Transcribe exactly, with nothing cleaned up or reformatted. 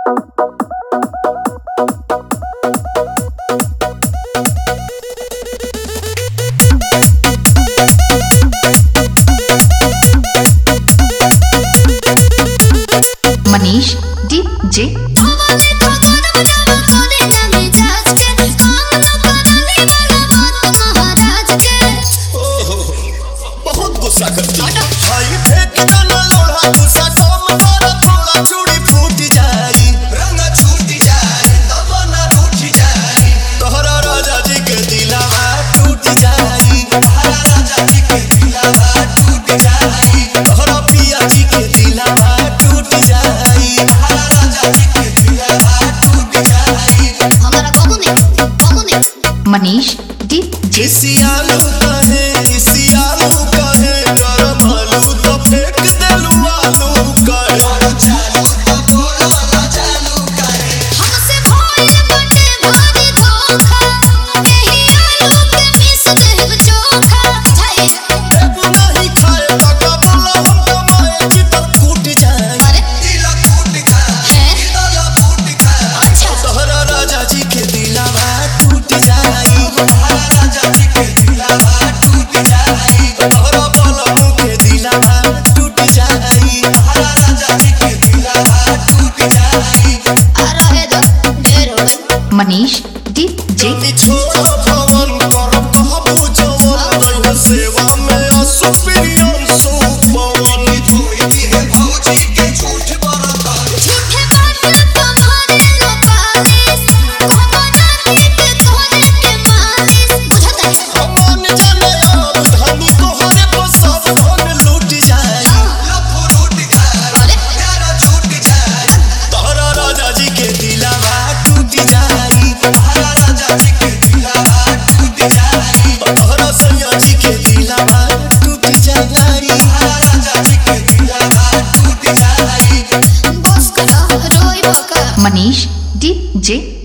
Manish DJ बहुत गुस्सा करती है भाई फेंक देना लोढ़ा गुस्सा कम कर थोड़ा चूड़ी फूट जाई रंग छूट जाई तमन्ना रूठ जाई तोहरा राजा जी के दिलवा टूट जाई तोहरा राजा जी के दिलवा टूट जाई तोहरा पिया जी के दिलवा टूट जाई तोहरा राजा जी के दिलवा टूट जाई हमारा कबू नहीं कबू नहीं मनीष डीजे सियालू कहे सियालू कहे गरम आलू तो फेंक देलू आलू कहे चालू तो बोलो ना चालू कहे हमसे भइल बटे भारी धोखा एही आलू के मिस देब चोखा जाई एगो नहीं खाए तो बोला हम कमाए जी तो टूट जाए अरे दिल टूट जाए हैं? दिल टूट जाए अच्छा तोहरा राजा जी के दिलवा टूट जाई तोहरा राजा जी के दिलवा टूट जाई तोहरा बोलमू के दिलवा टूट जाई तोहरा राजा जी के दिलवा टूट जाई आ रहे दो ढेर हो गइल मनीष डीजे जल्दी छोड़ो भवन करब कहबू जवन रह सेवा में असुप्रियम सुपवन धोई दिहे भौजी के झूठ बरतर झूठे बात तुम्हारे लो पालिस कहबो जानी के तोरे के मालिस बुझत है हमन जाने अब धनी तोहरे पर सब धन लूट जाए लफू लूट जाए अरे प्यारा छूट जाए तोहरा राजा जी के दिलवा टूट जाई तोहरा राजा जी के दिलवा टूट जाई तोहरा सैया जी के दिलवा टूट जाई तोहरा राजा जी के दिलवा टूट जाई बस करो रोई बका मनीष डीजे